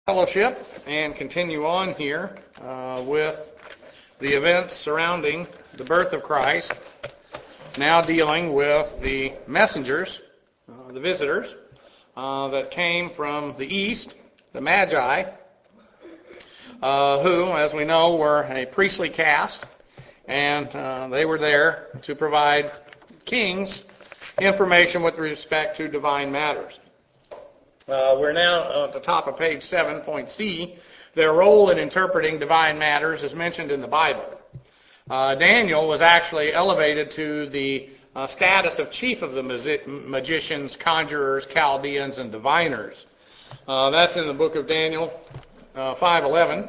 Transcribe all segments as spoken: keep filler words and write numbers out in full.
Fellowship and continue on here uh, with the events surrounding the birth of Christ, now dealing with the messengers, uh, the visitors uh, that came from the east, the Magi, uh, who, as we know, were a priestly caste, and uh, they were there to provide kings information with respect to divine matters. Uh, we're now at the top of page seven, point C. Their role in interpreting divine matters is mentioned in the Bible. Uh, Daniel was actually elevated to the uh, status of chief of the magi- magicians, conjurers, Chaldeans, and diviners. Uh, that's in the book of Daniel, uh, five eleven.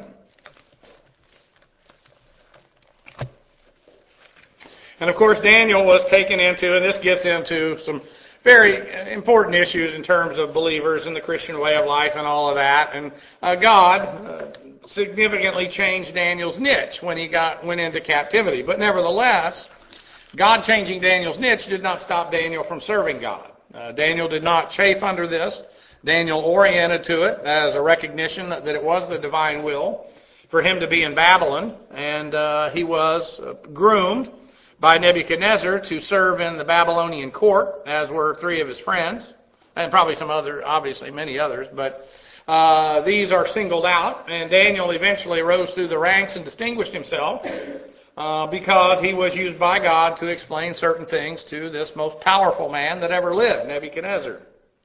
And of course, Daniel was taken into, and this gets into some very important issues in terms of believers and the Christian way of life and all of that. And uh, God uh, significantly changed Daniel's niche when he got went into captivity. But nevertheless, God changing Daniel's niche did not stop Daniel from serving God. Uh, Daniel did not chafe under this. Daniel oriented to it as a recognition that, that it was the divine will for him to be in Babylon. And uh, he was uh, groomed by Nebuchadnezzar to serve in the Babylonian court, as were three of his friends, and probably some other, obviously many others, but uh, these are singled out, and Daniel eventually rose through the ranks and distinguished himself uh, because he was used by God to explain certain things to this most powerful man that ever lived, Nebuchadnezzar.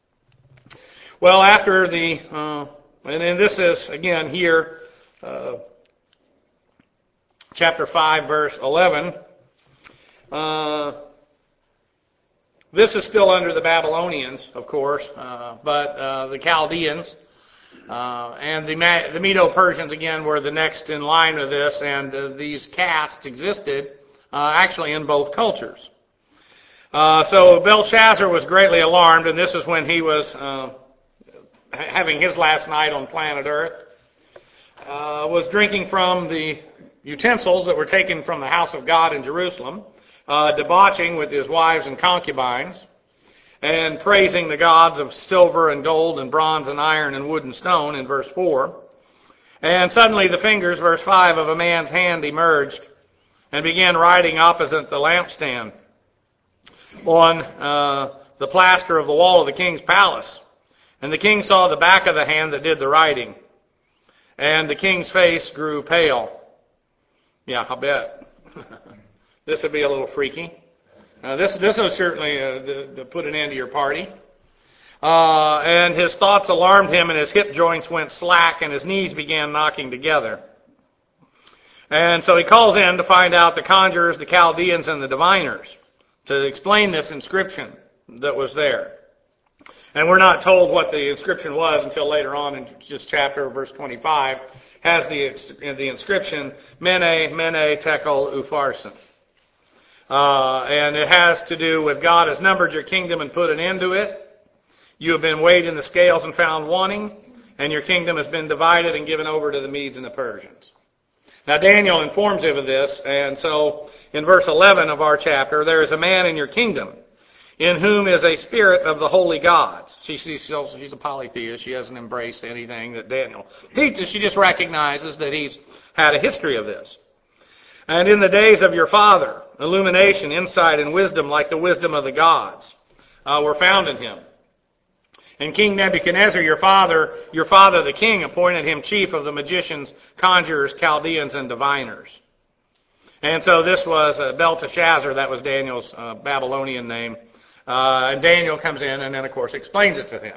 Well, after the, uh, and then this is, again, here, uh, chapter five, verse eleven, Uh, this is still under the Babylonians, of course, uh, but uh, the Chaldeans uh, and the, Ma- the Medo-Persians, again, were the next in line of this, and uh, these castes existed uh, actually in both cultures. Uh, so Belshazzar was greatly alarmed, and this is when he was uh, having his last night on planet Earth, uh, was drinking from the utensils that were taken from the house of God in Jerusalem, Uh, debauching with his wives and concubines, and praising the gods of silver and gold and bronze and iron and wood and stone in verse four. And suddenly the fingers, verse five, of a man's hand emerged and began writing opposite the lampstand on uh, the plaster of the wall of the king's palace. And the king saw the back of the hand that did the writing. And the king's face grew pale. Yeah, I'll bet. This would be a little freaky. Uh, this this will certainly uh, to, to put an end to your party. Uh, and his thoughts alarmed him, and his hip joints went slack, and his knees began knocking together. And so he calls in to find out the conjurers, the Chaldeans, and the diviners to explain this inscription that was there. And we're not told what the inscription was until later on in this chapter, verse twenty-five, has the the inscription, Mene, Mene, Tekel, Upharsin. Uh, and it has to do with God has numbered your kingdom and put an end to it. You have been weighed in the scales and found wanting, and your kingdom has been divided and given over to the Medes and the Persians. Now Daniel informs him of this, and so in verse eleven of our chapter, there is a man in your kingdom in whom is a spirit of the holy gods. She, she's, she's a polytheist. She hasn't embraced anything that Daniel teaches. She just recognizes that he's had a history of this. And in the days of your father, illumination, insight, and wisdom like the wisdom of the gods uh, were found in him. And King Nebuchadnezzar, your father, your father the king, appointed him chief of the magicians, conjurers, Chaldeans, and diviners. And so this was uh, Belteshazzar, that was Daniel's uh, Babylonian name. Uh, and Daniel comes in and then, of course, explains it to him.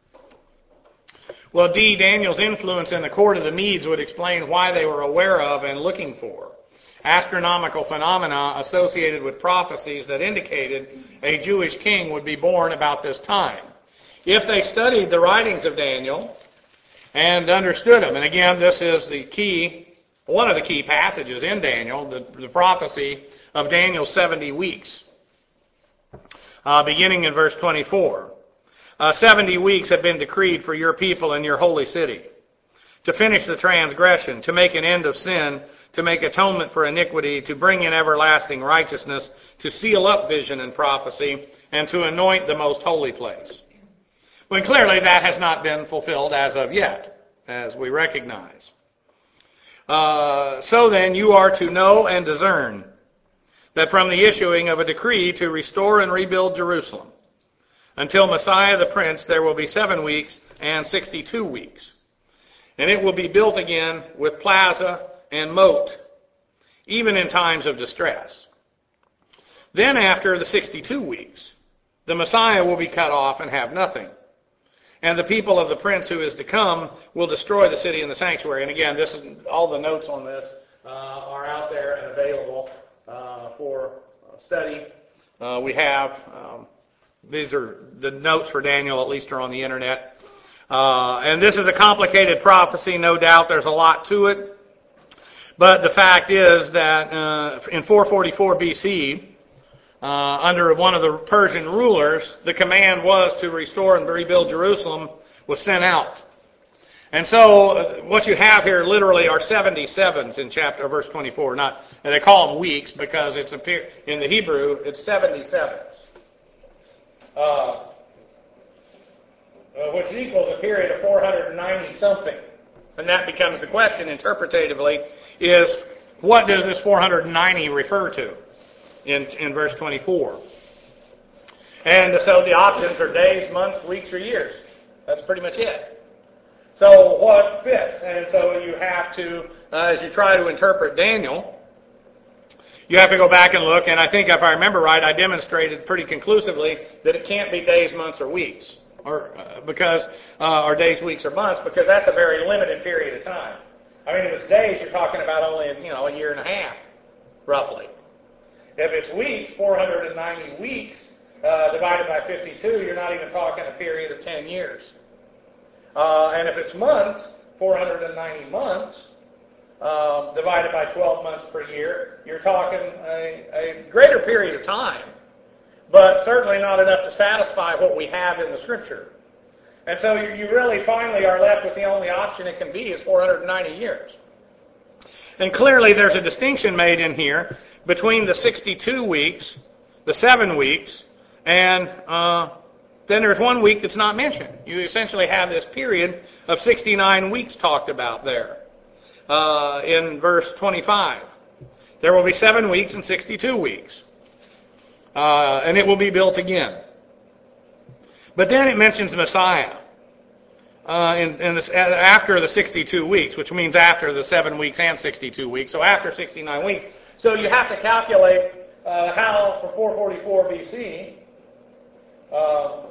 Well, D, Daniel's influence in the court of the Medes would explain why they were aware of and looking for astronomical phenomena associated with prophecies that indicated a Jewish king would be born about this time. If they studied the writings of Daniel and understood them, and again, this is the key, one of the key passages in Daniel, the, the prophecy of Daniel's seventy weeks, uh, beginning in verse twenty-four. Uh, seventy weeks have been decreed for your people in your holy city, to finish the transgression, to make an end of sin, to make atonement for iniquity, to bring in everlasting righteousness, to seal up vision and prophecy, and to anoint the most holy place. When clearly that has not been fulfilled as of yet. as we recognize. Uh, so then, you are to know and discern that from the issuing of a decree to restore and rebuild Jerusalem, until Messiah the Prince, there will be seven weeks and sixty-two weeks. And it will be built again with plaza and moat, even in times of distress. Then after the sixty-two weeks, the Messiah will be cut off and have nothing. And the people of the Prince who is to come will destroy the city and the sanctuary. And again, this is, all the notes on this uh, are out there and available uh, for study. Uh, we have, um, these are the notes for Daniel, at least are on the internet. Uh, and this is a complicated prophecy, no doubt. There's a lot to it. But the fact is that uh, in four forty-four B C, Uh, under one of the Persian rulers, the command was to restore and rebuild Jerusalem was sent out. And so uh, what you have here literally are seventy-sevens in chapter verse twenty-four. Not, and they call them weeks because it's a, in the Hebrew it's seventy-sevens, uh, which equals a period of four hundred ninety something. And that becomes the question interpretatively: is what does this four hundred ninety refer to? In, in verse twenty-four. And so the options are days, months, weeks, or years. That's pretty much it. So what fits? And so you have to, uh, as you try to interpret Daniel, you have to go back and look, and I think if I remember right, I demonstrated pretty conclusively that it can't be days, months, or weeks, or uh, because, uh, or days, weeks, or months, because that's a very limited period of time. I mean, if it's days, you're talking about only, you know, a year and a half, roughly. If it's weeks, four hundred ninety weeks uh, divided by fifty-two, you're not even talking a period of ten years. Uh, and if it's months, four hundred ninety months um, divided by twelve months per year, you're talking a, a greater period of time, but certainly not enough to satisfy what we have in the Scripture. And so you, you really finally are left with the only option it can be is four hundred ninety years. And clearly there's a distinction made in here between the sixty-two weeks, the seven weeks, and uh, then there's one week that's not mentioned. You essentially have this period of sixty-nine weeks talked about there uh, in verse twenty-five. There will be seven weeks and sixty-two weeks, uh, and it will be built again. But then it mentions Messiah. Uh, in, in this, after the sixty-two weeks, which means after the seven weeks and sixty-two weeks, so after sixty-nine weeks. So you have to calculate uh, how, for four forty-four B C, uh,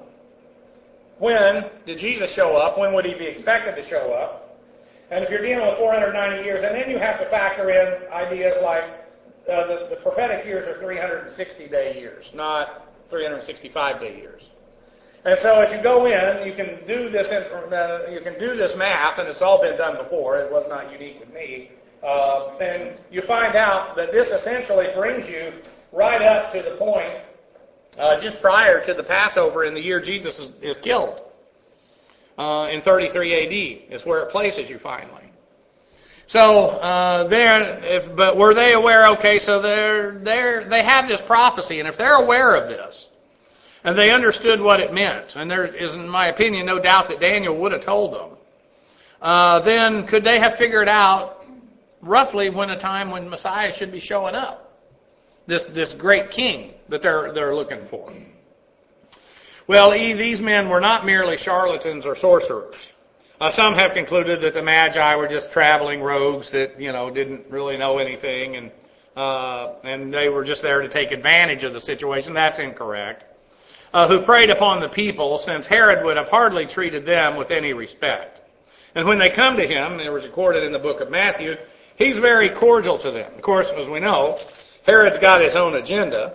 when did Jesus show up? When would he be expected to show up? And if you're dealing with four hundred ninety years, and then you have to factor in ideas like uh, the, the prophetic years are three hundred sixty day years, not three hundred sixty-five day years. And so as you go in, you can do this uh, you can do this math, and it's all been done before. It was not unique with me. Uh, and you find out that this essentially brings you right up to the point uh, just prior to the Passover in the year Jesus is, is killed. Uh, in thirty-three A D is where it places you finally. So uh, there, if, but were they aware? Okay, so they're they're they have this prophecy, and if they're aware of this, and they understood what it meant, and there is, in my opinion, no doubt that Daniel would have told them, uh, then could they have figured out roughly when a time when Messiah should be showing up? This this great king that they're they're looking for. Well, these men were not merely charlatans or sorcerers. Uh, some have concluded that the Magi were just traveling rogues that, you know, didn't really know anything, and uh, and they were just there to take advantage of the situation. That's incorrect. Uh, who preyed upon the people, since Herod would have hardly treated them with any respect. And when they come to him, it was recorded in the book of Matthew, he's very cordial to them. Of course, as we know, Herod's got his own agenda.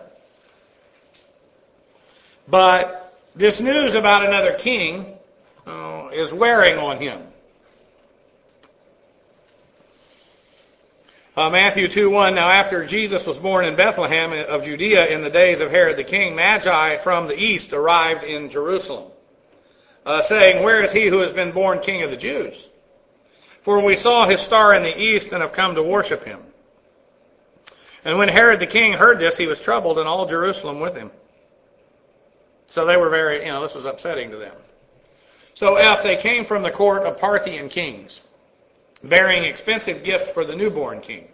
But this news about another king uh, is wearing on him. Uh, Matthew two one, now after Jesus was born in Bethlehem of Judea in the days of Herod the king, Magi from the east arrived in Jerusalem, uh, saying, where is he who has been born king of the Jews? For we saw his star in the east and have come to worship him. And when Herod the king heard this, he was troubled, and all Jerusalem with him. So they were very, you know, this was upsetting to them. So F, they came from the court of Parthian kings, bearing expensive gifts for the newborn king.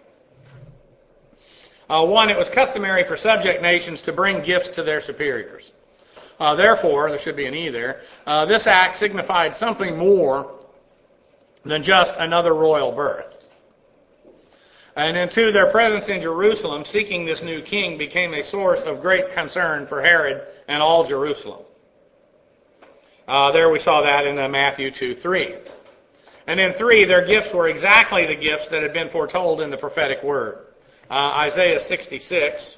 Uh, one, it was customary for subject nations to bring gifts to their superiors. Uh, therefore, there should be an E there, uh, this act signified something more than just another royal birth. And then two, their presence in Jerusalem, seeking this new king, became a source of great concern for Herod and all Jerusalem. Uh, there we saw that in uh, Matthew two three. And then three, their gifts were exactly the gifts that had been foretold in the prophetic word. Uh, Isaiah sixty-six.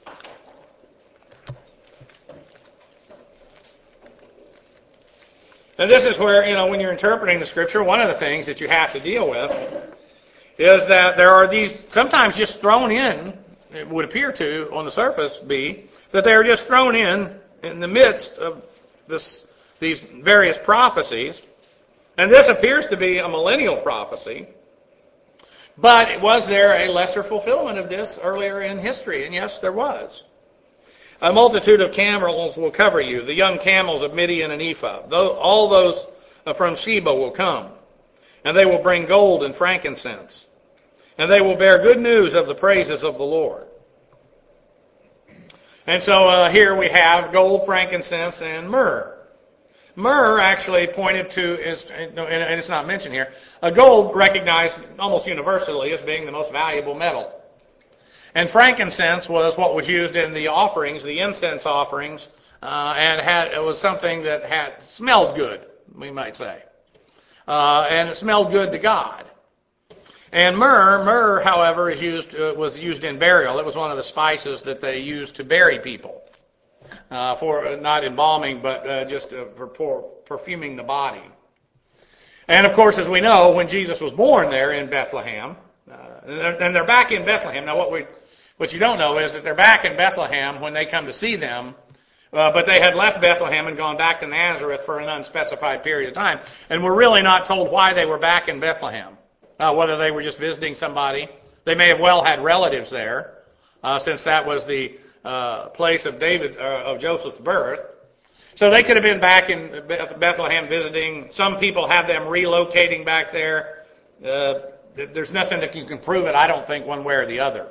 And this is where, you know, when you're interpreting the scripture, one of the things that you have to deal with is that there are these, sometimes just thrown in, it would appear to, on the surface, be, that they are just thrown in in the midst of this, these various prophecies. And this appears to be a millennial prophecy. But was there a lesser fulfillment of this earlier in history? And yes, there was. A multitude of camels will cover you, the young camels of Midian and Ephah. All those from Sheba will come, and they will bring gold and frankincense, and they will bear good news of the praises of the Lord. And so uh, here we have gold, frankincense, and myrrh. Myrrh actually pointed to, is, and it's not mentioned here, a gold recognized almost universally as being the most valuable metal. And frankincense was what was used in the offerings, the incense offerings, uh, and had, it was something that had smelled good, we might say. Uh, and it smelled good to God. And myrrh, myrrh, however, is used uh, was used in burial. It was one of the spices that they used to bury people, uh, for uh, not embalming, but uh, just uh, for pour, perfuming the body. And of course, as we know, when Jesus was born there in Bethlehem, uh, and, they're, and they're back in Bethlehem. Now, what we what you don't know is that they're back in Bethlehem when they come to see them. Uh, but they had left Bethlehem and gone back to Nazareth for an unspecified period of time. And we're really not told why they were back in Bethlehem. Uh, whether they were just visiting somebody. They may have well had relatives there, uh, since that was the uh, place of David, uh, of Joseph's birth. So they could have been back in Bethlehem visiting. Some people have them relocating back there. Uh, there's nothing that you can prove it, I don't think, one way or the other.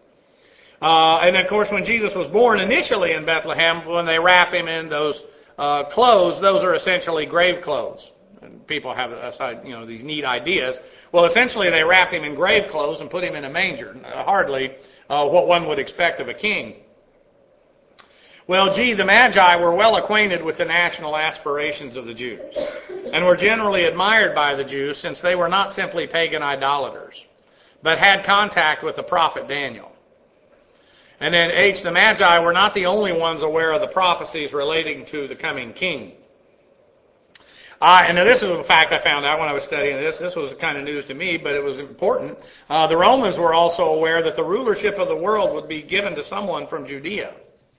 Uh, and of course, when Jesus was born initially in Bethlehem, when they wrap him in those uh, clothes, those are essentially grave clothes. And people have, aside, you know, these neat ideas. Well, essentially, they wrap him in grave clothes and put him in a manger. Uh, hardly uh, what one would expect of a king. Well, gee, the Magi were well acquainted with the national aspirations of the Jews, and were generally admired by the Jews since they were not simply pagan idolaters, but had contact with the prophet Daniel. And then H, the Magi were not the only ones aware of the prophecies relating to the coming king. Uh, and this is a fact I found out when I was studying this. This was kind of news to me, but it was important. Uh, the Romans were also aware that the rulership of the world would be given to someone from Judea.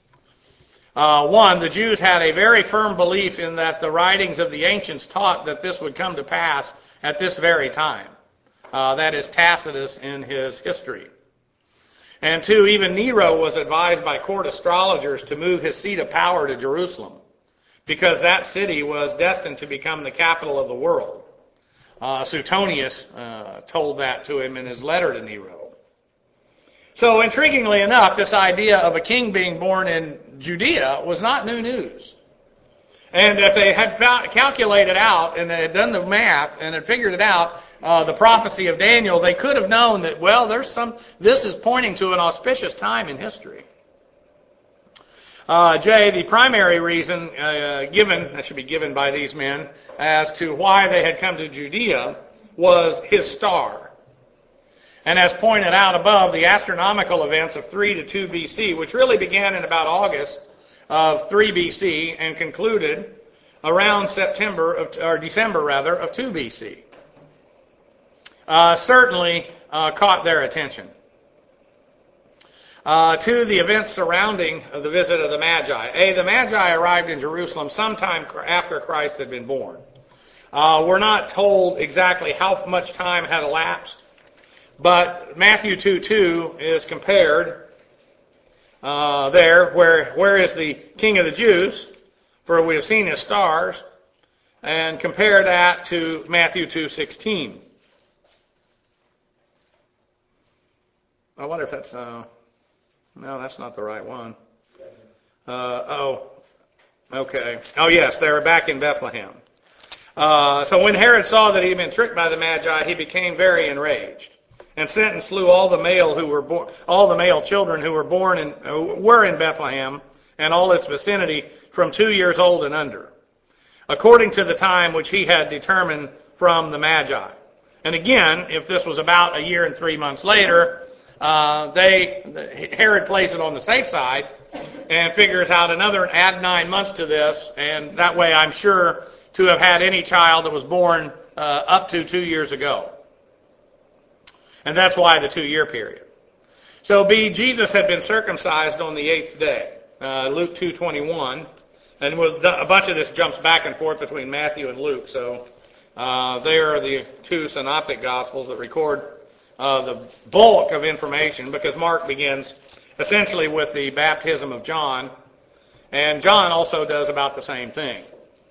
Uh, one, the Jews had a very firm belief in that the writings of the ancients taught that this would come to pass at this very time. Uh, that is Tacitus in his history. And two, even Nero was advised by court astrologers to move his seat of power to Jerusalem, because that city was destined to become the capital of the world. Uh, Suetonius uh, told that to him in his letter to Nero. So intriguingly enough, this idea of a king being born in Judea was not new news. And if they had calculated out and they had done the math and had figured it out, uh, the prophecy of Daniel, they could have known that, well, there's some, this is pointing to an auspicious time in history. Uh, J, the primary reason uh, given, that should be given by these men, as to why they had come to Judea was his star. And as pointed out above, the astronomical events of three to two B C, which really began in about August of three B C and concluded around September, of, or December rather, of two B C, uh, certainly uh, caught their attention. Uh, to the events surrounding the visit of the Magi. A, the Magi arrived in Jerusalem sometime after Christ had been born. Uh, we're not told exactly how much time had elapsed, but Matthew two two is compared uh, there, where where is the King of the Jews? For we have seen his stars and compare that to Matthew two sixteen. I wonder if that's, uh, no, that's not the right one. Uh, oh, okay. Oh, yes, they were back in Bethlehem. Uh, so when Herod saw that he had been tricked by the Magi, he became very enraged, and sent and slew all the male who were born, all the male children who were born in, who were in Bethlehem and all its vicinity, from two years old and under, according to the time which he had determined from the Magi. And again, if this was about a year and three months later, uh, they Herod plays it on the safe side and figures out another add nine months to this, and that way I'm sure to have had any child that was born uh, up to two years ago. And that's why the two-year period. So B, Jesus had been circumcised on the eighth day, uh, Luke two twenty-one. And with a bunch of this jumps back and forth between Matthew and Luke. So uh, they are the two synoptic gospels that record uh, the bulk of information, because Mark begins essentially with the baptism of John, and John also does about the same thing.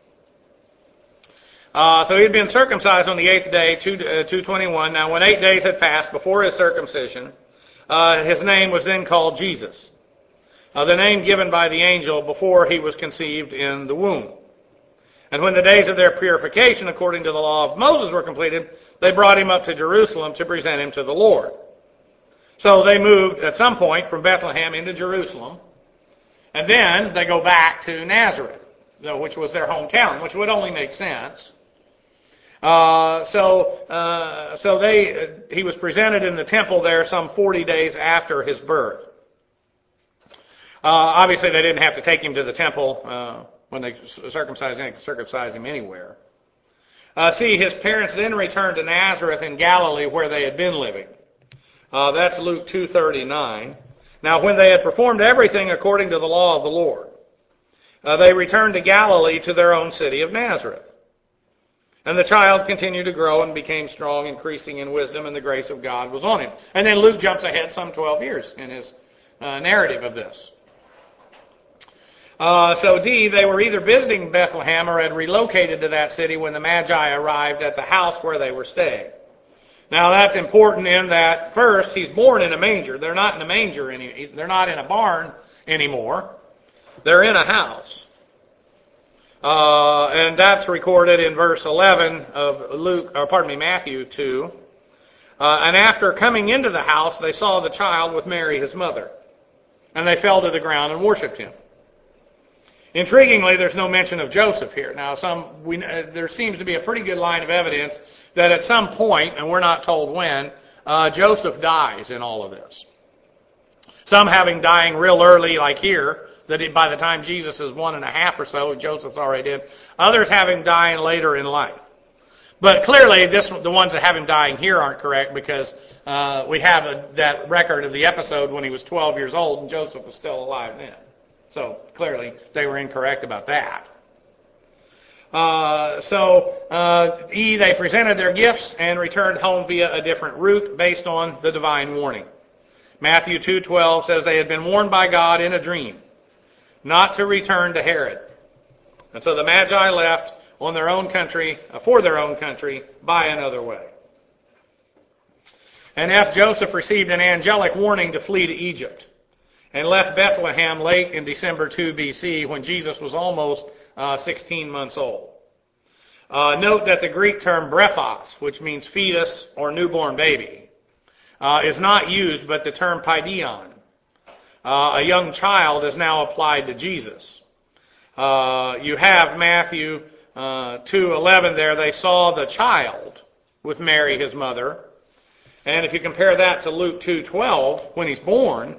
Uh, so he had been circumcised on the eighth day, two twenty-one. Now, when eight days had passed before his circumcision, uh, his name was then called Jesus, uh, the name given by the angel before he was conceived in the womb. And when the days of their purification, according to the law of Moses, were completed, they brought him up to Jerusalem to present him to the Lord. So they moved at some point from Bethlehem into Jerusalem, and then they go back to Nazareth, which was their hometown, which would only make sense. Uh, so, uh, so they, uh, he was presented in the temple there some forty days after his birth. Uh, obviously they didn't have to take him to the temple, uh, when they circumcised him, they could circumcise him anywhere. Uh, see, his parents then returned to Nazareth in Galilee where they had been living. Uh, that's Luke two thirty-nine. Now when they had performed everything according to the law of the Lord, uh, they returned to Galilee to their own city of Nazareth. And the child continued to grow and became strong, increasing in wisdom, and the grace of God was on him. And then Luke jumps ahead some twelve years in his uh, narrative of this. Uh, so D, they were either visiting Bethlehem or had relocated to that city when the Magi arrived at the house where they were staying. Now that's important in that first, he's born in a manger. They're not in a manger any, they're not in a barn anymore. They're in a house. Uh, and that's recorded in verse eleven of Luke, or pardon me, Matthew two. Uh, and after coming into the house, they saw the child with Mary, his mother, and they fell to the ground and worshipped him. Intriguingly, there's no mention of Joseph here. Now, some we, uh, there seems to be a pretty good line of evidence that at some point, and we're not told when, uh, Joseph dies in all of this. Some having dying real early, like here, that by the time Jesus is one and a half or so, Joseph's already dead. Others have him dying later in life. But clearly, this, the ones that have him dying here aren't correct, because uh, we have a, that record of the episode when he was twelve years old and Joseph was still alive then. So clearly, they were incorrect about that. Uh, so, uh, E, they presented their gifts and returned home via a different route based on the divine warning. Matthew two twelve says they had been warned by God in a dream not to return to Herod. And so the Magi left on their own country, for their own country, by another way. And F, Joseph received an angelic warning to flee to Egypt and left Bethlehem late in December two B C when Jesus was almost uh, sixteen months old. Uh, note that the Greek term brephos, which means fetus or newborn baby, uh, is not used, but the term paidion, Uh, a young child, is now applied to Jesus. Uh, you have Matthew uh, two eleven there. They saw the child with Mary, his mother. And if you compare that to Luke two twelve, when he's born,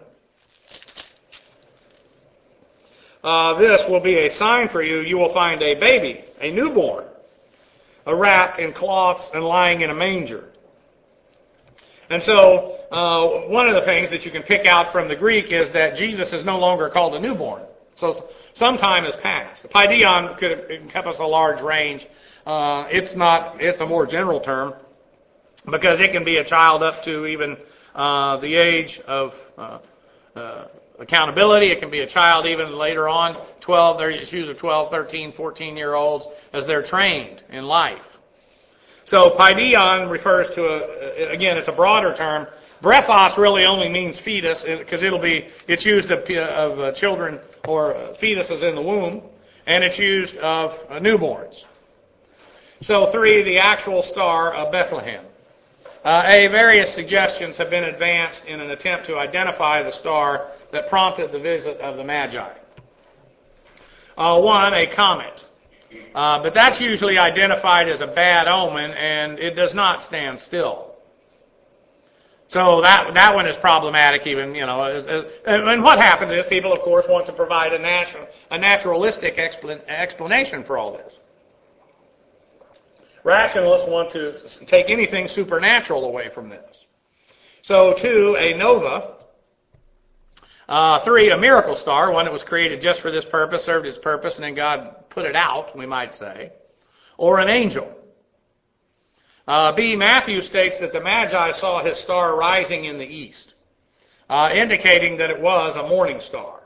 uh, this will be a sign for you. You will find a baby, a newborn, a wrapped in cloths and lying in a manger. And so, uh, one of the things that you can pick out from the Greek is that Jesus is no longer called a newborn. So, some time has passed. The paidion could encompass a large range. Uh, it's not, it's a more general term, because it can be a child up to even, uh, the age of, uh, uh, accountability. It can be a child even later on, twelve, there's usually twelve, thirteen, fourteen-year-olds as they're trained in life. So paidion refers to, a, again, it's a broader term. Brephos really only means fetus because it'll be, it's used of, of uh, children or fetuses in the womb, and it's used of uh, newborns. So three, the actual star of Bethlehem. Uh, A, various suggestions have been advanced in an attempt to identify the star that prompted the visit of the Magi. Uh, one, a comet. Uh, but that's usually identified as a bad omen, and it does not stand still. So that that one is problematic even, you know. As, as, and what happens is people, of course, want to provide a, national, a naturalistic explan, explanation for all this. Rationalists want to take anything supernatural away from this. So, two, a nova. Uh, three, a miracle star, one that was created just for this purpose, served its purpose, and then God put it out, we might say. Or an angel. Uh, B, Matthew states that the Magi saw his star rising in the east, uh, indicating that it was a morning star.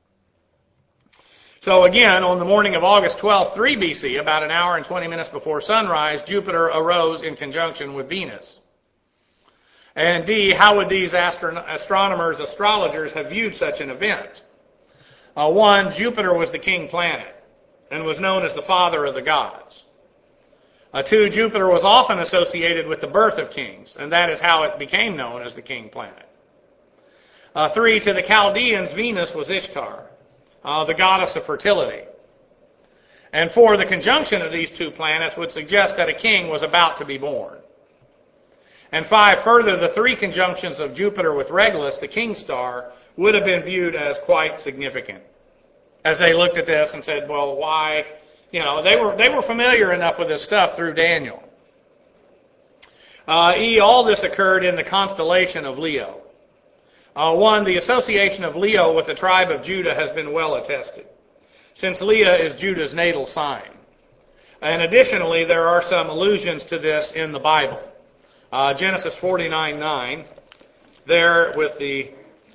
So again, on the morning of August twelfth, three B C, about an hour and twenty minutes before sunrise, Jupiter arose in conjunction with Venus. And D, how would these astron- astronomers, astrologers have viewed such an event? Uh, one, Jupiter was the king planet and was known as the father of the gods. Uh, two, Jupiter was often associated with the birth of kings, and that is how it became known as the king planet. Uh, three, to the Chaldeans, Venus was Ishtar, uh, the goddess of fertility. And four, the conjunction of these two planets would suggest that a king was about to be born. And five, further, the three conjunctions of Jupiter with Regulus, the king star, would have been viewed as quite significant. As they looked at this and said, well, why? You know, they were they were familiar enough with this stuff through Daniel. Uh, e, all this occurred in the constellation of Leo. Uh, one, the association of Leo with the tribe of Judah has been well attested, since Leah is Judah's natal sign. And additionally, there are some allusions to this in the Bible. Uh, Genesis forty-nine nine, there with the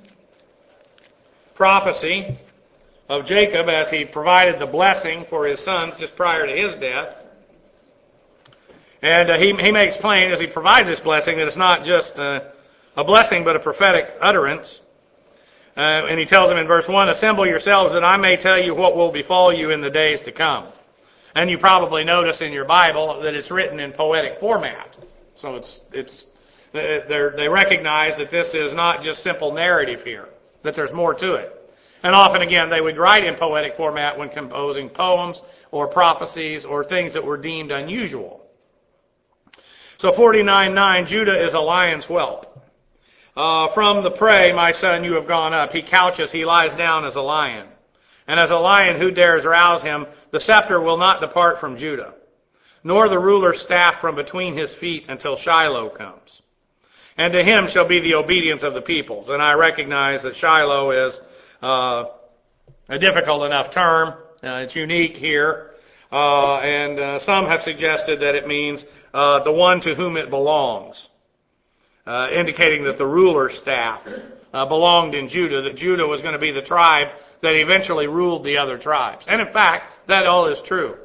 prophecy of Jacob as he provided the blessing for his sons just prior to his death. And uh, he, he makes plain as he provides this blessing that it's not just uh, a blessing but a prophetic utterance. Uh, and he tells them in verse one, assemble yourselves that I may tell you what will befall you in the days to come. And you probably notice in your Bible that it's written in poetic format. So it's it's they recognize that this is not just simple narrative here, that there's more to it. And often, again, they would write in poetic format when composing poems or prophecies or things that were deemed unusual. So forty-nine nine, Judah is a lion's whelp. Uh, from the prey, my son, you have gone up. He couches, he lies down as a lion. And as a lion, who dares rouse him? The scepter will not depart from Judah, nor the ruler's staff from between his feet until Shiloh comes. And to him shall be the obedience of the peoples. And I recognize that Shiloh is uh, a difficult enough term. Uh, it's unique here. Uh, and uh, some have suggested that it means uh, the one to whom it belongs, uh, indicating that the ruler's staff uh, belonged in Judah, that Judah was going to be the tribe that eventually ruled the other tribes. And in fact, that all is true.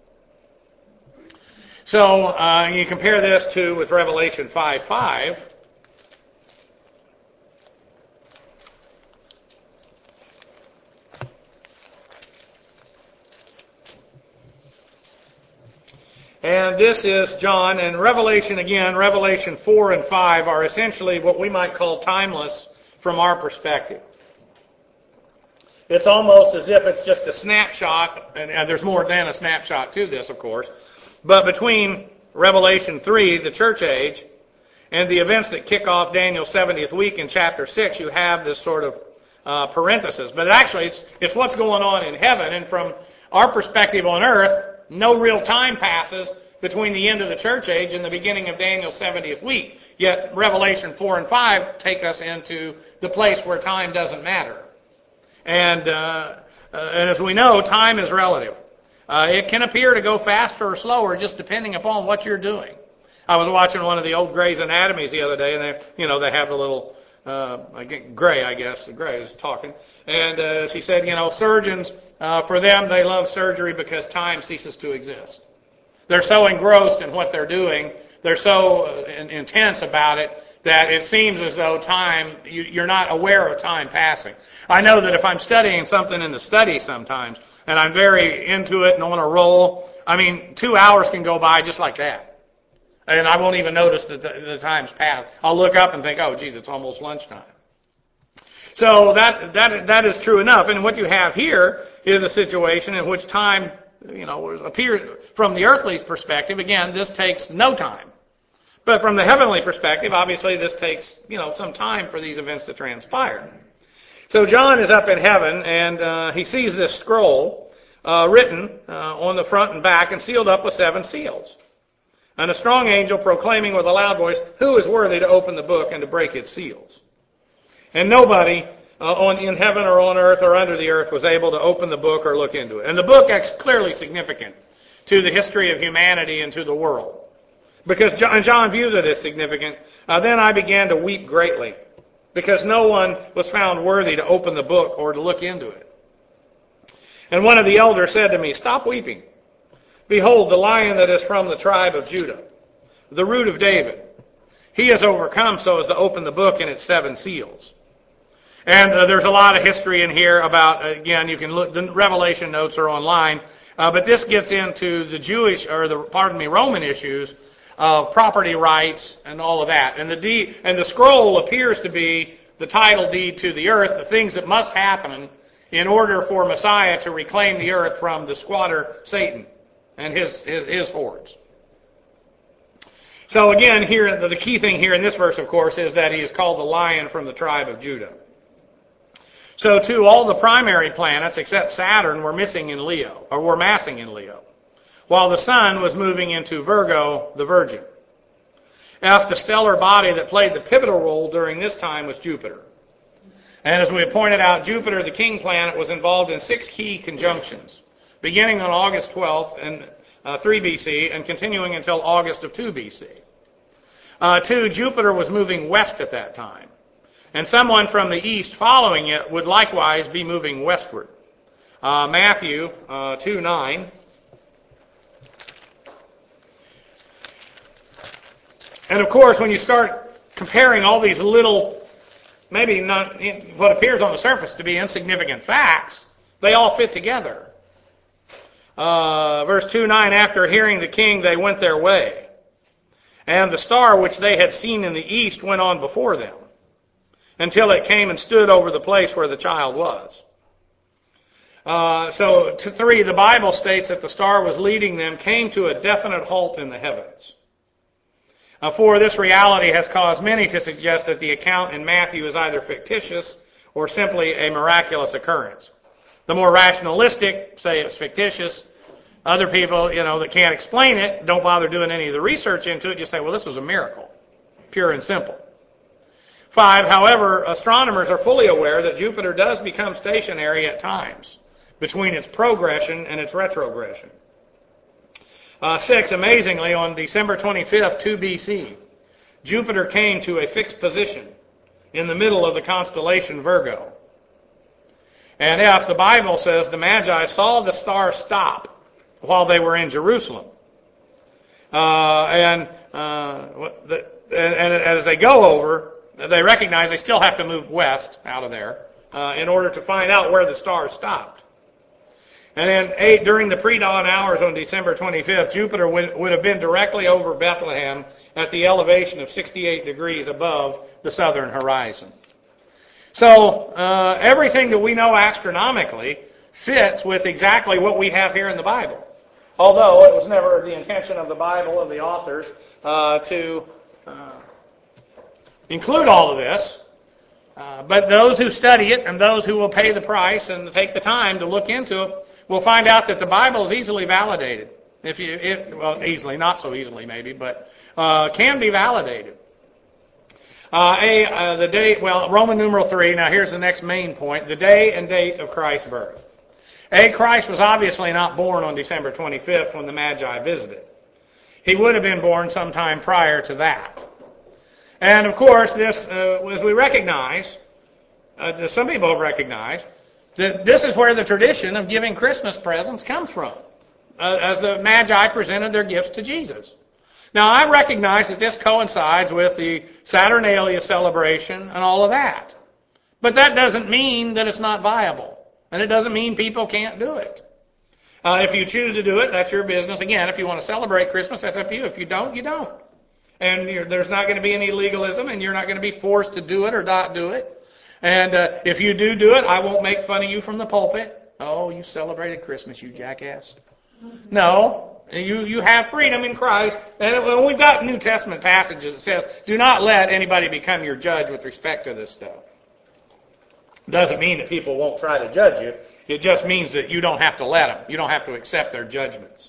So uh, you compare this to with Revelation five five. And this is John, and Revelation again, Revelation four and five are essentially what we might call timeless from our perspective. It's almost as if it's just a snapshot, and, and there's more than a snapshot to this, of course. But between Revelation three, the church age, and the events that kick off Daniel's seventieth week in chapter six, you have this sort of uh, parenthesis. But actually, it's, it's what's going on in heaven. And from our perspective on earth, no real time passes between the end of the church age and the beginning of Daniel's seventieth week. Yet Revelation four and five take us into the place where time doesn't matter. And, uh, uh, and as we know, time is relative. Uh, it can appear to go faster or slower just depending upon what you're doing. I was watching one of the old Grey's Anatomies the other day, and they, you know, they have the little uh, again, Gray, I guess, Gray is talking, and uh, she said, you know, surgeons, uh, for them, they love surgery because time ceases to exist. They're so engrossed in what they're doing, they're so uh, intense about it, that it seems as though time, you, you're not aware of time passing. I know that if I'm studying something in the study sometimes, and I'm very into it and on a roll, I mean, two hours can go by just like that. And I won't even notice that the, the time's passed. I'll look up and think, oh, geez, it's almost lunchtime. So that, that, that is true enough. And what you have here is a situation in which time, you know, appears from the earthly perspective. Again, this takes no time. But from the heavenly perspective, obviously this takes, you know, some time for these events to transpire. So John is up in heaven, and uh, he sees this scroll uh, written uh, on the front and back and sealed up with seven seals. And a strong angel proclaiming with a loud voice, "Who is worthy to open the book and to break its seals?" And nobody uh, on, in heaven or on earth or under the earth was able to open the book or look into it. And the book is clearly significant to the history of humanity and to the world. Because John, John views it as significant. Uh, then I began to weep greatly, because no one was found worthy to open the book or to look into it. And one of the elders said to me, "Stop weeping. Behold, the Lion that is from the tribe of Judah, the Root of David. He has overcome so as to open the book and its seven seals." And uh, there's a lot of history in here about, again, you can look, the Revelation notes are online, uh, but this gets into the Jewish, or the, pardon me, Roman issues of property rights and all of that. And the deed, and the scroll appears to be the title deed to the earth, the things that must happen in order for Messiah to reclaim the earth from the squatter Satan and his, his, his hordes. So again, here, the, the key thing here in this verse, of course, is that he is called the Lion from the tribe of Judah. So too, all the primary planets except Saturn were missing in Leo, or were massing in Leo, while the sun was moving into Virgo, the Virgin. F, the stellar body that played the pivotal role during this time was Jupiter. And as we have pointed out, Jupiter, the king planet, was involved in six key conjunctions, beginning on August twelfth and uh, three B C and continuing until August of two B C. Uh, two, Jupiter was moving west at that time, and someone from the east following it would likewise be moving westward. Uh, Matthew uh, two nine. And of course, when you start comparing all these little, maybe not what appears on the surface to be insignificant facts, they all fit together. Uh, verse two nine, after hearing the king, they went their way. And the star which they had seen in the east went on before them, until it came and stood over the place where the child was. Uh, so, to three, the Bible states that the star was leading them, came to a definite halt in the heavens. Uh, for this reality has caused many to suggest that the account in Matthew is either fictitious or simply a miraculous occurrence. The more rationalistic say it's fictitious. Other people, you know, that can't explain it, don't bother doing any of the research into it, just say, well, this was a miracle, pure and simple. Five, however, astronomers are fully aware that Jupiter does become stationary at times between its progression and its retrogression. Uh, six, amazingly, on December twenty-fifth, two B C, Jupiter came to a fixed position in the middle of the constellation Virgo. And F, the Bible says the Magi saw the star stop while they were in Jerusalem. Uh, and, uh, the, and, and as they go over, they recognize they still have to move west out of there uh, in order to find out where the star stopped. And then eight, during the pre-dawn hours on December twenty-fifth, Jupiter would, would have been directly over Bethlehem at the elevation of sixty-eight degrees above the southern horizon. So uh, everything that we know astronomically fits with exactly what we have here in the Bible. Although it was never the intention of the Bible, of the authors, uh, to uh, include all of this. Uh, but those who study it and those who will pay the price and take the time to look into it will find out that the Bible is easily validated. If you, it, well, easily, not so easily maybe, but uh, can be validated. Uh, a, uh, the date, well, Roman numeral three, now here's the next main point, the day and date of Christ's birth. A, Christ was obviously not born on December twenty-fifth when the Magi visited. He would have been born sometime prior to that. And of course, this, uh, as we recognize, uh, some people have recognized, that this is where the tradition of giving Christmas presents comes from, uh, as the Magi presented their gifts to Jesus. Now, I recognize that this coincides with the Saturnalia celebration and all of that. But that doesn't mean that it's not viable. And it doesn't mean people can't do it. Uh, if you choose to do it, that's your business. Again, if you want to celebrate Christmas, that's up to you. If you don't, you don't. And you're, there's not going to be any legalism, and you're not going to be forced to do it or not do it. And uh, if you do do it, I won't make fun of you from the pulpit. Oh, you celebrated Christmas, you jackass. No, you you have freedom in Christ. And when we've got New Testament passages that says, do not let anybody become your judge with respect to this stuff. Doesn't mean that people won't try to judge you. It just means that you don't have to let them. You don't have to accept their judgments.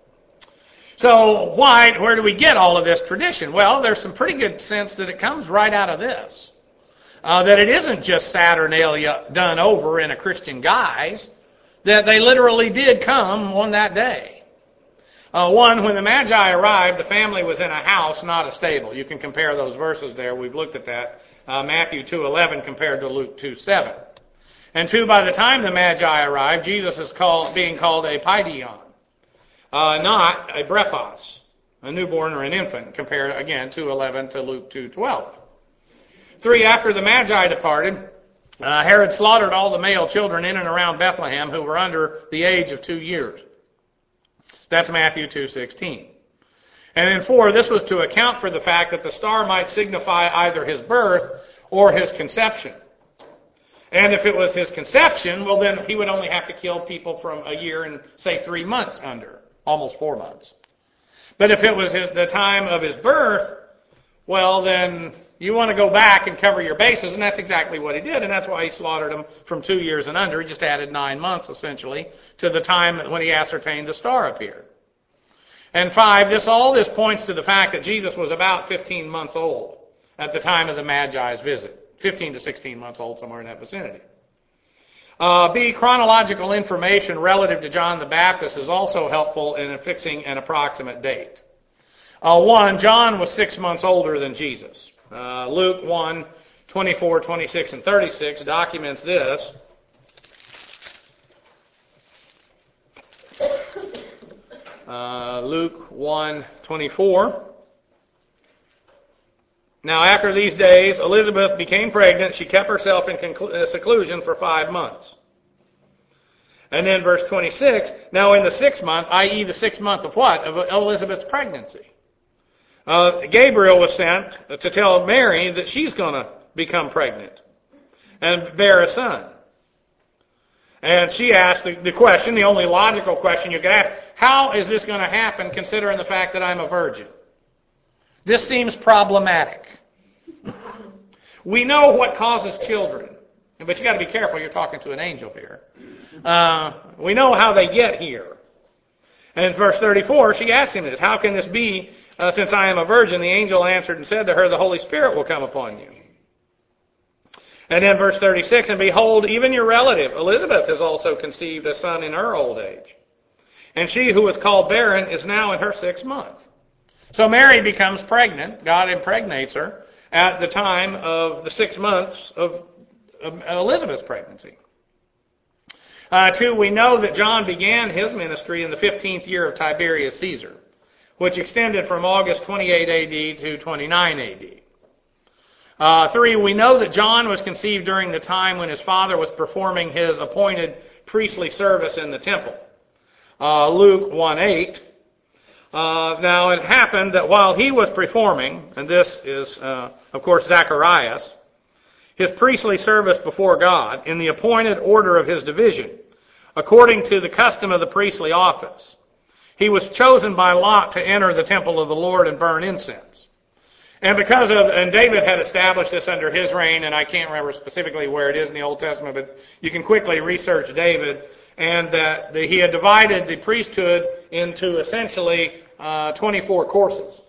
So why, where do we get all of this tradition? Well, there's some pretty good sense that it comes right out of this. Uh, that it isn't just Saturnalia done over in a Christian guise. That they literally did come on that day. Uh, one, when the Magi arrived, the family was in a house, not a stable. You can compare those verses there. We've looked at that. Uh, Matthew two eleven compared to Luke two seven. And two, by the time the Magi arrived, Jesus is called, being called a paidion, uh, not a brephos, a newborn or an infant, compared, again, two eleven to Luke two twelve. Three, after the Magi departed, uh, Herod slaughtered all the male children in and around Bethlehem who were under the age of two years. That's Matthew two sixteen. And then four, this was to account for the fact that the star might signify either his birth or his conception. And if it was his conception, well then he would only have to kill people from a year and say three months under, almost four months. But if it was his, the time of his birth, well then you want to go back and cover your bases, and that's exactly what he did, and that's why he slaughtered them from two years and under. He just added nine months, essentially, to the time when he ascertained the star appeared. And five, this all this points to the fact that Jesus was about fifteen months old at the time of the Magi's visit. fifteen to sixteen months old, somewhere in that vicinity. Uh, B, chronological information relative to John the Baptist is also helpful in fixing an approximate date. Uh, one, John was six months older than Jesus. Uh, Luke one, twenty-four, twenty-six, and thirty-six documents this. Uh, Luke one, twenty-four. Now after these days, Elizabeth became pregnant. She kept herself in conclu- seclusion for five months. And then verse twenty-six, now in the sixth month, that is the sixth month of what? Of Elizabeth's pregnancy. Uh, Gabriel was sent to tell Mary that she's going to become pregnant and bear a son. And she asked the, the question, the only logical question you could ask, how is this going to happen considering the fact that I'm a virgin? This seems problematic. We know what causes children, but you got to be careful, you're talking to an angel here. Uh, we know how they get here. And in verse thirty-four, she asked him this, how can this be uh, since I am a virgin? The angel answered and said to her, the Holy Spirit will come upon you. And then verse thirty-six, and behold, even your relative, Elizabeth, has also conceived a son in her old age. And she who was called barren is now in her sixth month. So Mary becomes pregnant. God impregnates her at the time of the six months of, of Elizabeth's pregnancy. Uh, two, we know that John began his ministry in the fifteenth year of Tiberius Caesar, which extended from August twenty-eight A D to twenty-nine A D. Uh, three, we know that John was conceived during the time when his father was performing his appointed priestly service in the temple. Uh, Luke one eight. Uh, now it happened that while he was performing, and this is, uh, of course, Zacharias, his priestly service before God in the appointed order of his division, according to the custom of the priestly office, he was chosen by lot to enter the temple of the Lord and burn incense. And because of, and David had established this under his reign, and I can't remember specifically where it is in the Old Testament, but you can quickly research David, and that the, he had divided the priesthood into essentially uh, twenty-four courses.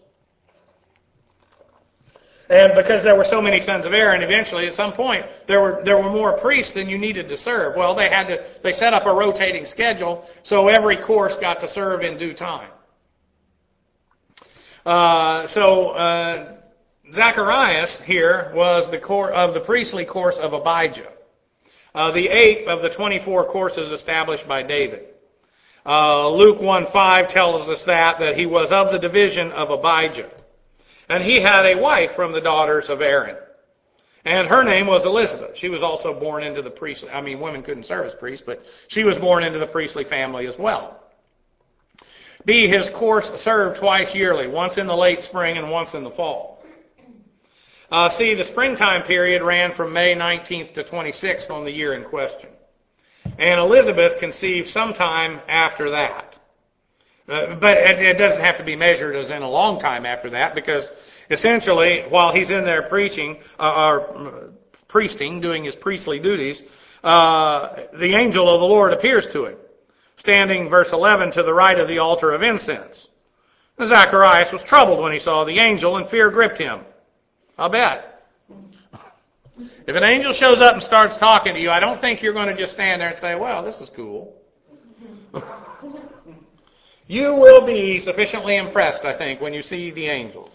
And because there were so many sons of Aaron, eventually at some point there were there were more priests than you needed to serve. Well, they had to they set up a rotating schedule, so every course got to serve in due time. Uh, so uh, Zacharias here was the core of the priestly course of Abijah, uh, the eighth of the twenty-four courses established by David. Uh, Luke one five tells us that, that he was of the division of Abijah. And he had a wife from the daughters of Aaron. And her name was Elizabeth. She was also born into the priestly, I mean, women couldn't serve as priests, but she was born into the priestly family as well. B, his course served twice yearly, once in the late spring and once in the fall. Uh, C, the springtime period ran from May nineteenth to twenty-sixth on the year in question. And Elizabeth conceived sometime after that. Uh, but it, it doesn't have to be measured as in a long time after that, because essentially, while he's in there preaching, uh, or uh, priesting, doing his priestly duties, uh, the angel of the Lord appears to him, standing, verse eleven, to the right of the altar of incense. Zacharias was troubled when he saw the angel, and fear gripped him. I'll bet. If an angel shows up and starts talking to you, I don't think you're going to just stand there and say, well, this is cool. You will be sufficiently impressed, I think, when you see the angels.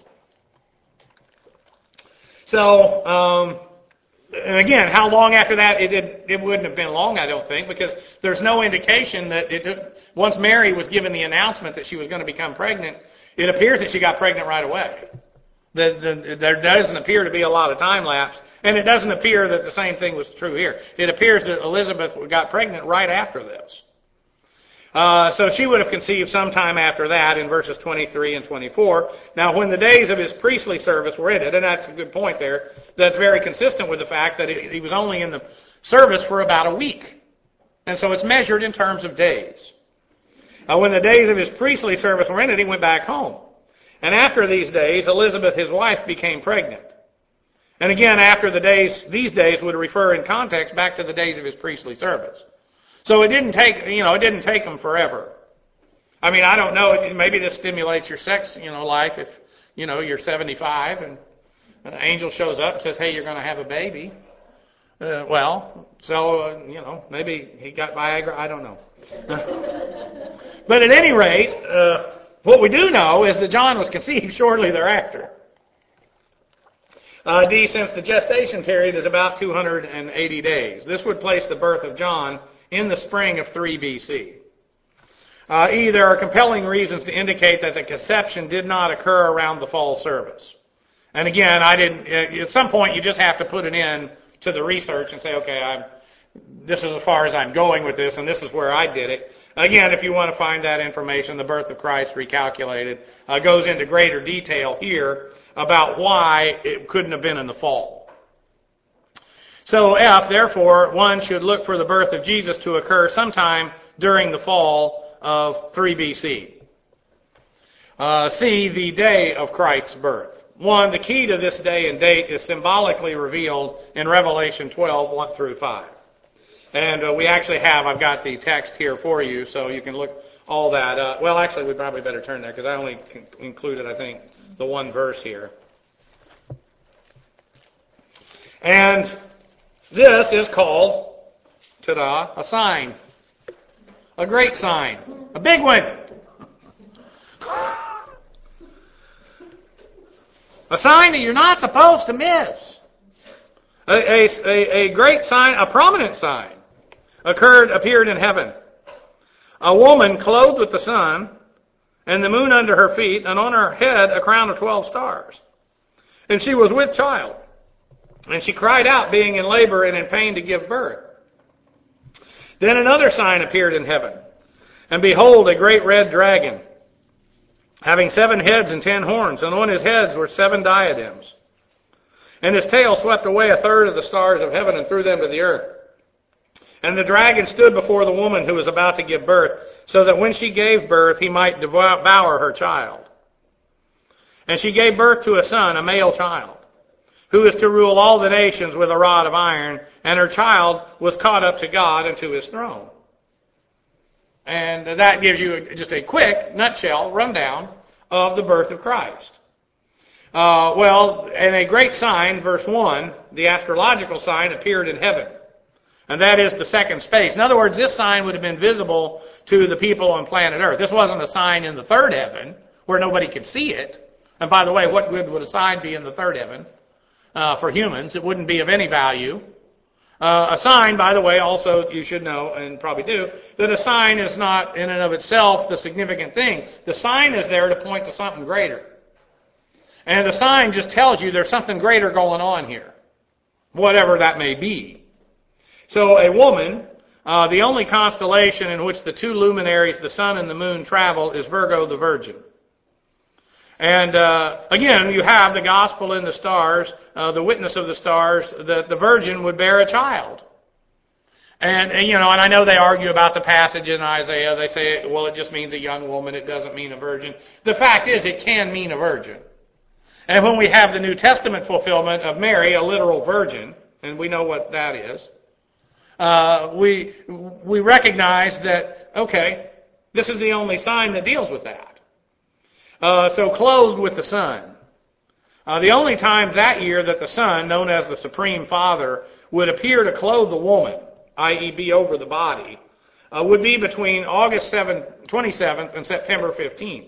So, um, and again, how long after that? It, it, it wouldn't have been long, I don't think, because there's no indication that it took, once Mary was given the announcement that she was going to become pregnant, it appears that she got pregnant right away. The, the, there doesn't appear to be a lot of time lapse, and it doesn't appear that the same thing was true here. It appears that Elizabeth got pregnant right after this. Uh, so she would have conceived sometime after that in verses twenty-three and twenty-four. Now, when the days of his priestly service were ended, and that's a good point there, that's very consistent with the fact that he was only in the service for about a week. And so it's measured in terms of days. Uh, when the days of his priestly service were ended, he went back home. And after these days, Elizabeth, his wife, became pregnant. And again, after the days, these days would refer in context back to the days of his priestly service. So it didn't take, you know, it didn't take them forever. I mean, I don't know, maybe this stimulates your sex, you know, life if, you know, you're seventy-five and an angel shows up and says, hey, you're going to have a baby. Uh, well, so, uh, you know, maybe he got Viagra, I don't know. But at any rate, uh, what we do know is that John was conceived shortly thereafter. Uh, D, since the gestation period is about two hundred eighty days. This would place the birth of John in the spring of three B C. Uh, E, there are compelling reasons to indicate that the conception did not occur around the fall service. And again, I didn't, at some point you just have to put it in to the research and say, okay, I'm, this is as far as I'm going with this, and this is where I did it. Again, if you want to find that information, the birth of Christ recalculated uh, goes into greater detail here about why it couldn't have been in the fall. So F, therefore, one should look for the birth of Jesus to occur sometime during the fall of three B C. Uh, C, the day of Christ's birth. One, the key to this day and date is symbolically revealed in Revelation twelve, one through five. And uh, we actually have, I've got the text here for you, so you can look all that up. Well, actually, we probably better turn there, because I only included, I think, the one verse here. And this is called, ta-da, a sign. A great sign. A big one. A sign that you're not supposed to miss. A, a, a great sign, a prominent sign, occurred, appeared in heaven. A woman clothed with the sun, and the moon under her feet, and on her head a crown of twelve stars. And she was with child. And she cried out, being in labor and in pain to give birth. Then another sign appeared in heaven. And behold, a great red dragon, having seven heads and ten horns, and on his heads were seven diadems. And his tail swept away a third of the stars of heaven and threw them to the earth. And the dragon stood before the woman who was about to give birth, so that when she gave birth, he might devour her child. And she gave birth to a son, a male child, who is to rule all the nations with a rod of iron, and her child was caught up to God and to his throne. And that gives you just a quick nutshell rundown of the birth of Christ. Uh, well, and a great sign, verse one, the astrological sign appeared in heaven. And that is the second space. In other words, this sign would have been visible to the people on planet Earth. This wasn't a sign in the third heaven where nobody could see it. And by the way, what good would a sign be in the third heaven uh, for humans? It wouldn't be of any value. Uh, a sign, by the way, also you should know, and probably do, that a sign is not in and of itself the significant thing. The sign is there to point to something greater. And the sign just tells you there's something greater going on here, whatever that may be. So a woman, uh, the only constellation in which the two luminaries, the sun and the moon, travel is Virgo the Virgin. And uh, again, you have the gospel in the stars, uh, the witness of the stars, that the virgin would bear a child. And, and, you know, and I know they argue about the passage in Isaiah. They say, well, it just means a young woman. It doesn't mean a virgin. The fact is, it can mean a virgin. And when we have the New Testament fulfillment of Mary, a literal virgin, and we know what that is, uh, we we recognize that, okay, this is the only sign that deals with that. Uh, so clothed with the sun. Uh, the only time that year that the Son, known as the Supreme Father, would appear to clothe the woman, that is be over the body, uh, would be between August twenty-seventh and September fifteenth.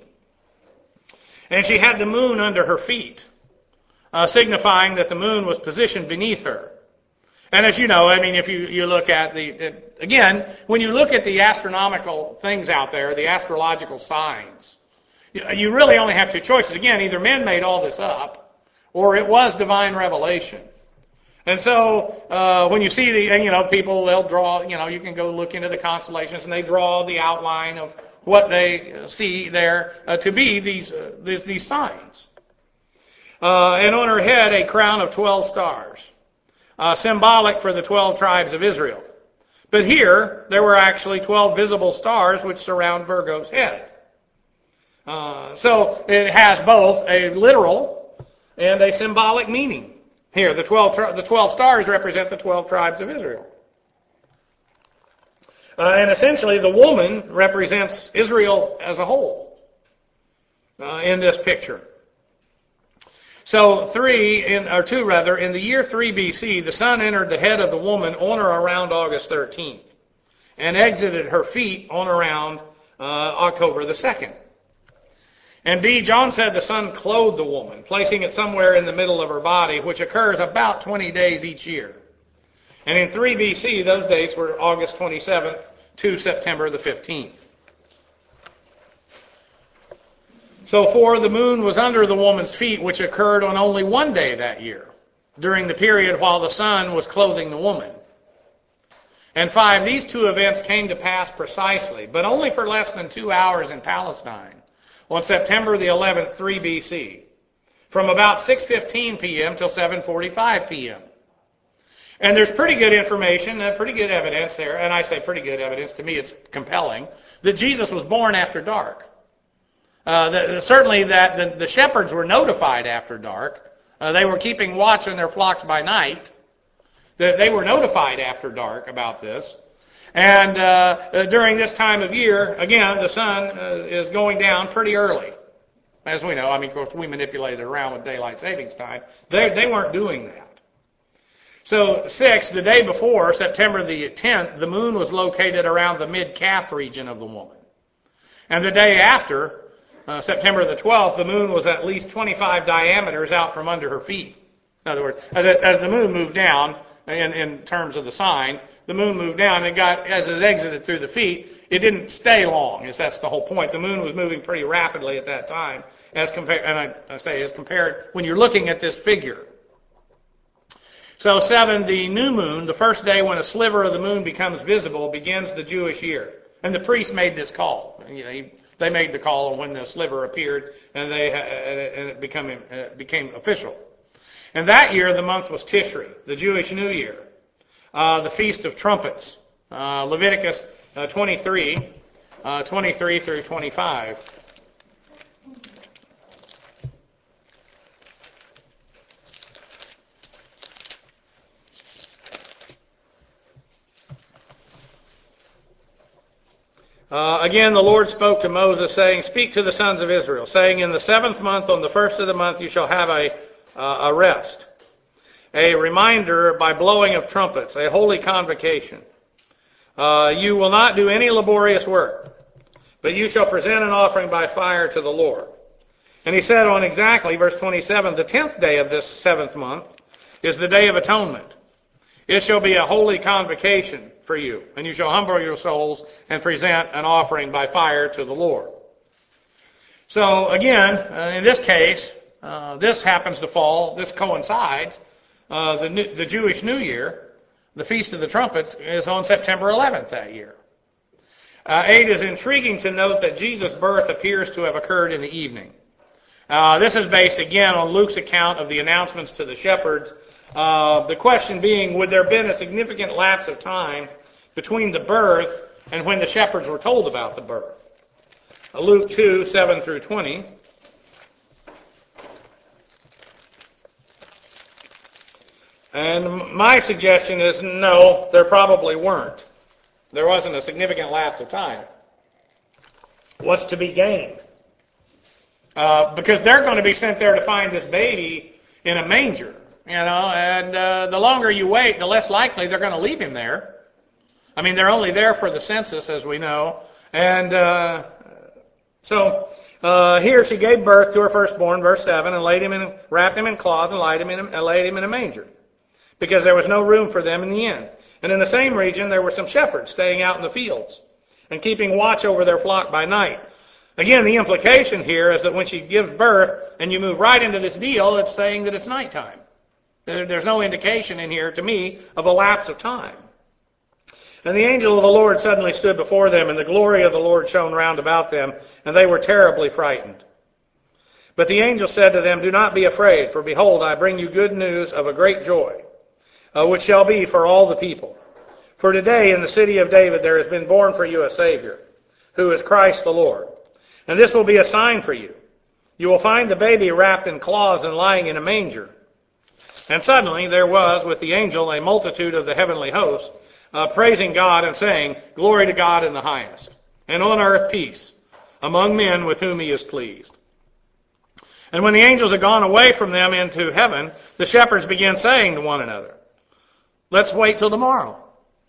And she had the moon under her feet, uh, signifying that the moon was positioned beneath her. And as you know, I mean, if you, you look at the, again, when you look at the astronomical things out there, the astrological signs, you really only have two choices. Again, either men made all this up, or it was divine revelation. And so, uh, when you see the, you know, people, they'll draw, you know, you can go look into the constellations, and they draw the outline of what they see there uh, to be these, uh, these, these signs. Uh, and on her head, a crown of twelve stars, uh, symbolic for the twelve tribes of Israel. But here, there were actually twelve visible stars which surround Virgo's head. Uh, so it has both a literal and a symbolic meaning. Here, the twelve tri- the twelve stars represent the twelve tribes of Israel. Uh, and essentially, the woman represents Israel as a whole uh, in this picture. So three, in, or two rather, in the year three B C, the sun entered the head of the woman on or around August thirteenth and exited her feet on around uh, October the second. And B, John said the sun clothed the woman, placing it somewhere in the middle of her body, which occurs about twenty days each year. And in three B C, those dates were August twenty-seventh to September the fifteenth. So four, the moon was under the woman's feet, which occurred on only one day that year, during the period while the sun was clothing the woman. And five, these two events came to pass precisely, but only for less than two hours in Palestine, on September the eleventh, three B C, from about six fifteen p.m. till seven forty-five p.m. And there's pretty good information, uh, pretty good evidence there, and I say pretty good evidence, to me it's compelling, that Jesus was born after dark. Uh, that, certainly that the, the shepherds were notified after dark. Uh, they were keeping watch on their flocks by night. That they were notified after dark about this. And uh, during this time of year, again, the sun uh, is going down pretty early. As we know, I mean, of course, we manipulated it around with daylight savings time. They, they weren't doing that. So, six, the day before, September the tenth, the moon was located around the mid-calf region of the woman. And the day after, uh, September the twelfth, the moon was at least twenty-five diameters out from under her feet. In other words, as, it, as the moon moved down, in, in terms of the sign, the moon moved down and got, as it exited through the feet, it didn't stay long, as that's the whole point. The moon was moving pretty rapidly at that time, as compared, and I, I say as compared, when you're looking at this figure. So seven, the new moon, the first day when a sliver of the moon becomes visible, begins the Jewish year. And the priest made this call. You know, he, they made the call when the sliver appeared, and they and it became it became official. And that year, the month was Tishri, the Jewish New Year, uh, the Feast of Trumpets, uh, Leviticus uh, twenty-three, uh, twenty-three through twenty-five. Uh, again, the Lord spoke to Moses, saying, "Speak to the sons of Israel, saying, in the seventh month, on the first of the month, you shall have a, uh, a rest, a reminder by blowing of trumpets, a holy convocation. Uh, you will not do any laborious work, but you shall present an offering by fire to the Lord. And he said on exactly, verse twenty-seven, the tenth day of this seventh month is the day of atonement. It shall be a holy convocation for you, and you shall humble your souls and present an offering by fire to the Lord. So again, uh, in this case, uh, this happens to fall, this coincides, uh, the, new, the Jewish New Year, the Feast of the Trumpets, is on September eleventh that year. Uh, eight is intriguing to note that Jesus' birth appears to have occurred in the evening. Uh, this is based again on Luke's account of the announcements to the shepherds. Uh, the question being, would there have been a significant lapse of time between the birth and when the shepherds were told about the birth? Uh, Luke two, seven through twenty. And my suggestion is no, there probably weren't. There wasn't a significant lapse of time. What's to be gained? Uh, because they're going to be sent there to find this baby in a manger. You know, and uh, the longer you wait, the less likely they're going to leave him there. I mean, they're only there for the census, as we know. And uh, so uh, here she gave birth to her firstborn, verse seven, and laid him in, wrapped him in cloths and laid him in, a, laid him in a manger, because there was no room for them in the inn. And in the same region there were some shepherds staying out in the fields and keeping watch over their flock by night. Again, the implication here is that when she gives birth and you move right into this deal, it's saying that it's nighttime. There's no indication in here, to me, of a lapse of time. And the angel of the Lord suddenly stood before them, and the glory of the Lord shone round about them, and they were terribly frightened. But the angel said to them, do not be afraid, for behold, I bring you good news of a great joy, uh, which shall be for all the people. For today in the city of David there has been born for you a Savior, who is Christ the Lord. And this will be a sign for you. You will find the baby wrapped in cloths and lying in a manger. And suddenly there was with the angel a multitude of the heavenly host, uh, praising God and saying, glory to God in the highest, and on earth peace, among men with whom he is pleased. And when the angels had gone away from them into heaven, the shepherds began saying to one another, let's wait till tomorrow.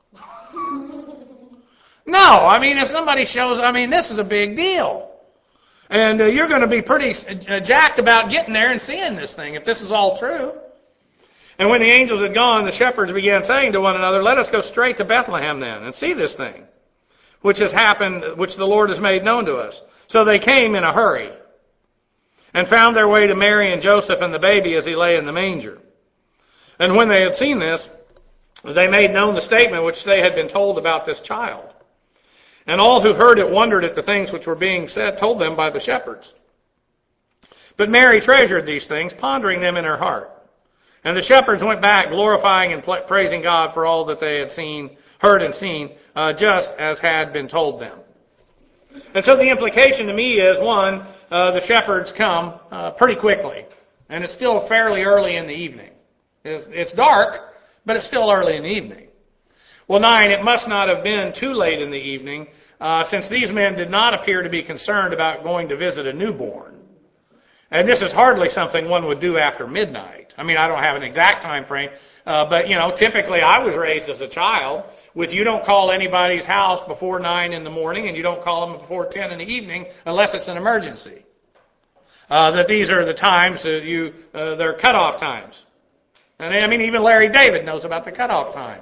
No, I mean, if somebody shows, I mean, this is a big deal. And uh, you're going to be pretty uh, jacked about getting there and seeing this thing, if this is all true. And when the angels had gone, the shepherds began saying to one another, let us go straight to Bethlehem then and see this thing, which has happened, which the Lord has made known to us. So they came in a hurry and found their way to Mary and Joseph and the baby as he lay in the manger. And when they had seen this, they made known the statement which they had been told about this child. And all who heard it wondered at the things which were being said, told them by the shepherds. But Mary treasured these things, pondering them in her heart. And the shepherds went back, glorifying and praising God for all that they had seen, heard and seen, uh, just as had been told them. And so the implication to me is, one, uh, the shepherds come uh, pretty quickly. And it's still fairly early in the evening. It's, it's dark, but it's still early in the evening. Well, nine, it must not have been too late in the evening, uh, since these men did not appear to be concerned about going to visit a newborn. And this is hardly something one would do after midnight. I mean, I don't have an exact time frame, uh, but, you know, typically I was raised as a child with you don't call anybody's house before nine in the morning and you don't call them before ten in the evening unless it's an emergency. Uh, that these are the times that you, uh, they're cutoff times. And I mean, even Larry David knows about the cutoff time.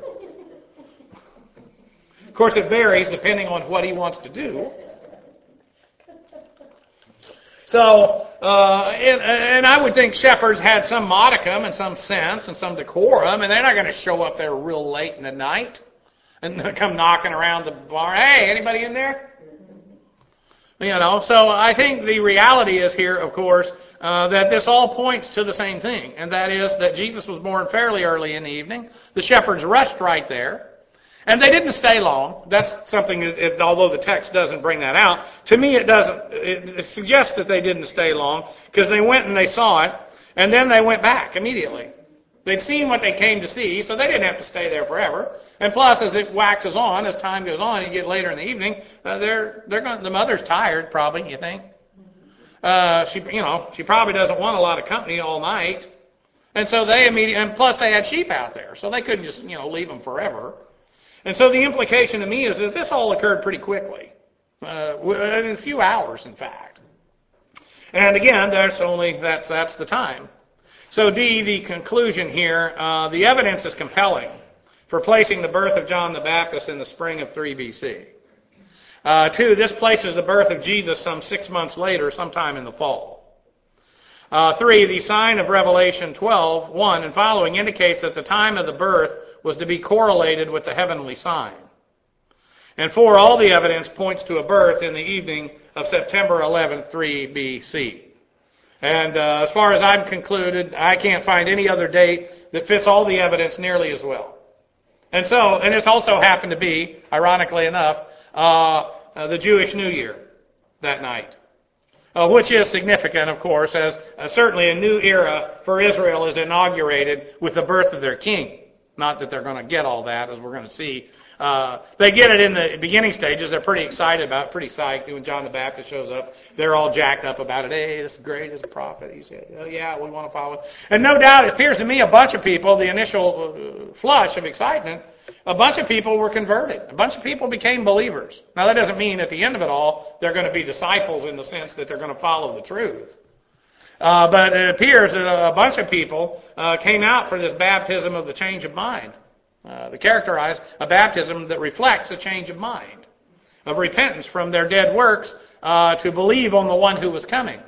Of course, it varies depending on what he wants to do. So, uh, and, and I would think shepherds had some modicum and some sense and some decorum, and they're not going to show up there real late in the night and come knocking around the barn. Hey, anybody in there? You know, so I think the reality is here, of course, uh, that this all points to the same thing, and that is that Jesus was born fairly early in the evening. The shepherds rushed right there. And they didn't stay long. That's something, that it, although the text doesn't bring that out, to me it doesn't, it, it suggests that they didn't stay long, because they went and they saw it, and then they went back immediately. They'd seen what they came to see, so they didn't have to stay there forever. And plus, as it waxes on, as time goes on, you get later in the evening, uh, they're, they're going, the mother's tired, probably, you think. Uh, she, you know, she probably doesn't want a lot of company all night. And so they immediately, and plus they had sheep out there, so they couldn't just, you know, leave them forever. And so the implication to me is that this all occurred pretty quickly, uh, in a few hours, in fact. And again, that's only, that's, that's the time. So D, the conclusion here, uh, the evidence is compelling for placing the birth of John the Baptist in the spring of three B C. Uh, two, this places the birth of Jesus some six months later, sometime in the fall. Uh, three, the sign of Revelation twelve, one and following indicates that the time of the birth was to be correlated with the heavenly sign. And four, all the evidence points to a birth in the evening of September eleventh, three B C. And uh, as far as I'm concluded, I can't find any other date that fits all the evidence nearly as well. And so, and this also happened to be, ironically enough, uh, uh, the Jewish New Year that night. Uh, which is significant, of course, as uh, certainly a new era for Israel is inaugurated with the birth of their king. Not that they're going to get all that, as we're going to see. Uh, they get it in the beginning stages. They're pretty excited about it, pretty psyched. When John the Baptist shows up, they're all jacked up about it. Hey, this is great as a prophet. He said, oh, yeah, we want to follow it. And no doubt, it appears to me a bunch of people, the initial uh, flush of excitement, a bunch of people were converted. A bunch of people became believers. Now, that doesn't mean at the end of it all, they're going to be disciples in the sense that they're going to follow the truth. Uh, but it appears that a bunch of people uh, came out for this baptism of the change of mind. Uh, they characterize a baptism that reflects a change of mind, of repentance from their dead works uh, to believe on the one who was coming.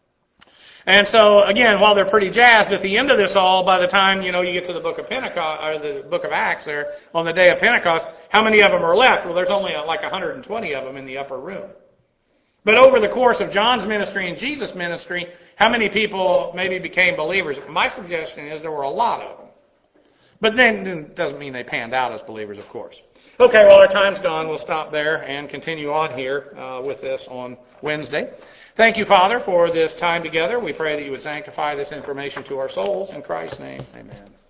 And so, again, while they're pretty jazzed at the end of this all, by the time, you know, you get to the book of Pentecost, or the book of Acts there, on the day of Pentecost, how many of them are left? Well, there's only uh, like one hundred twenty of them in the upper room. But over the course of John's ministry and Jesus' ministry, how many people maybe became believers? My suggestion is there were a lot of them. But then it doesn't mean they panned out as believers, of course. Okay, well, our time's gone. We'll stop there and continue on here uh, with this on Wednesday. Thank you, Father, for this time together. We pray that you would sanctify this information to our souls. In Christ's name, amen.